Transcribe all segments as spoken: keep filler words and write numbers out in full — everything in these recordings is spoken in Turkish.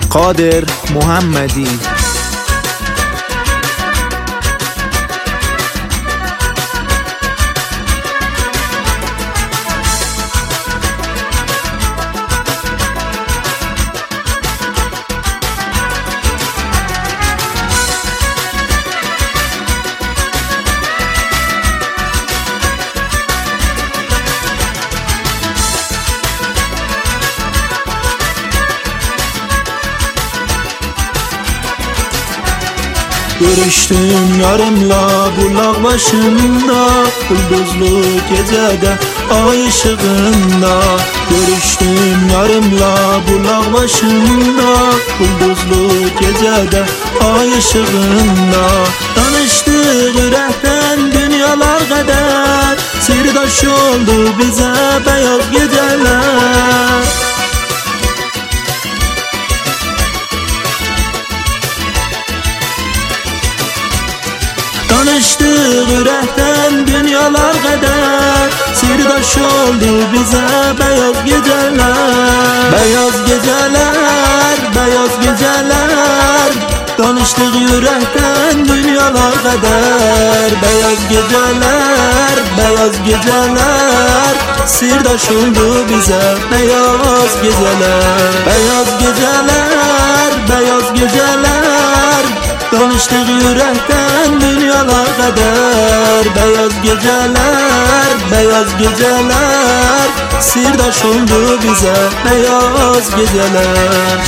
Kadir Muhammedi. Görüştüm yarımla bulak başında, Kulduzlu gecede ay ışığında. Görüştüm yarımla bulak başında, Kulduzlu gecede ay ışığında. Tanıştık yürekten dünyalar kadar, sirdaş oldu bize beyaz geceler. Tanıştık yürekten dünyalar kadar, sirdaş oldu bize beyaz geceler. Beyaz geceler, beyaz geceler. Tanıştık yürekten dünyalar kadar, beyaz geceler, beyaz geceler. Sirdaş oldu bize beyaz geceler. Beyaz geceler, beyaz geceler. Tanıştık yürekten dünyalar kadar, beyaz geceler, beyaz geceler. Sirdaş oldu bize beyaz geceler.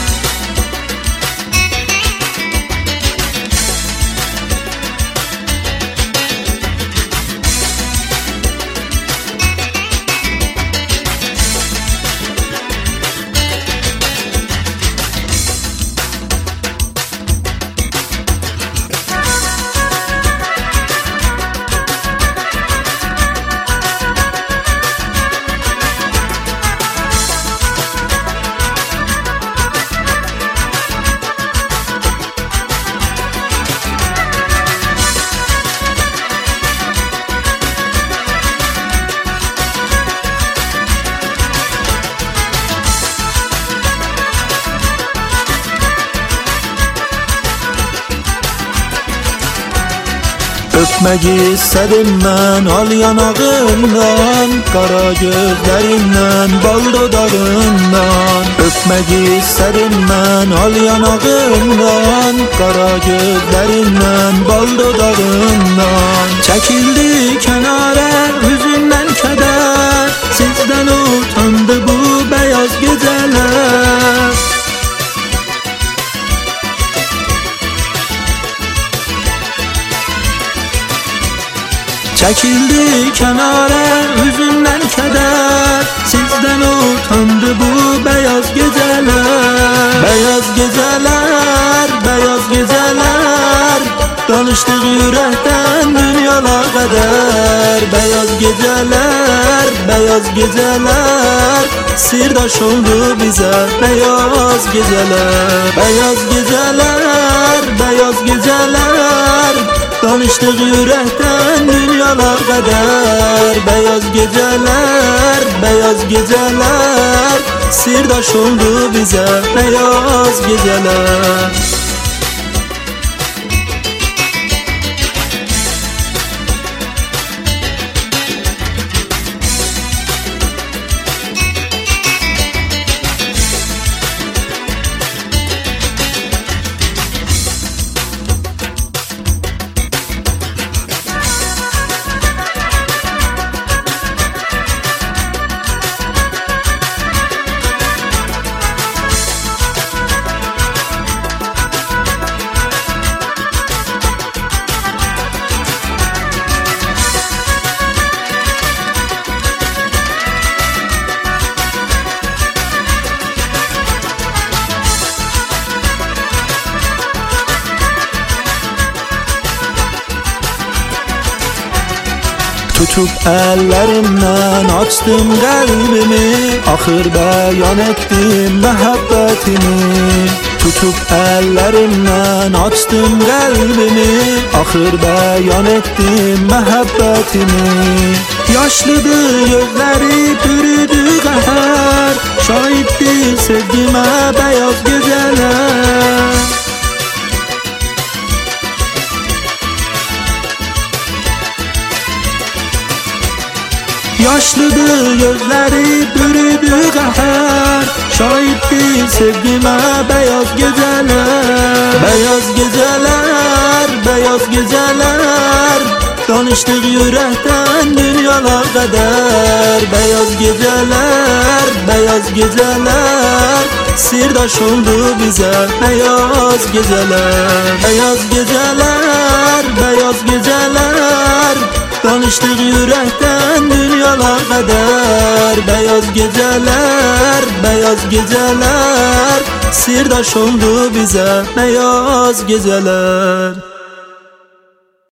Öpmek istedim ben al yanağından, kara gözlerinden, bal dudağından. Öpmek istedim ben al yanağından, kara gözlerinden, bal dudağından. Çekildi kenara hüzünden keder, sizden utandı bu beyaz geceler. Çekildi kenara hüzünden keder, sizden utandı bu beyaz geceler. Beyaz geceler, beyaz geceler. Tanıştık yürekten dünyalar kadar, beyaz geceler, beyaz geceler. Sirdaş oldu bize beyaz geceler. Beyaz geceler, beyaz geceler. Tanıştık yürekten dünyalar kadar, beyaz geceler, beyaz geceler. Sirdaş oldu bize beyaz geceler. Tutup ellerimden açtım kalbimi, ahır beyan ettim muhabbetimi. Tutup ellerimden açtım kalbimi, ahır beyan ettim muhabbetimi. Yaşlıdır gözleri bürüdü kahar, şahit Şahittir sevgime beyaz geceler. Yaşlıdır gözleri bürüdü qəhər, şahitdir sevgime beyaz geceler. Beyaz geceler, beyaz geceler, danıştık yürekten dünyalar kadar. Beyaz geceler, beyaz geceler, sirdaş oldu bize beyaz geceler. Beyaz geceler, beyaz geceler, danıştık yürekten dünyalar kadar. Beyaz geceler, beyaz geceler, sirdaş oldu bize beyaz geceler.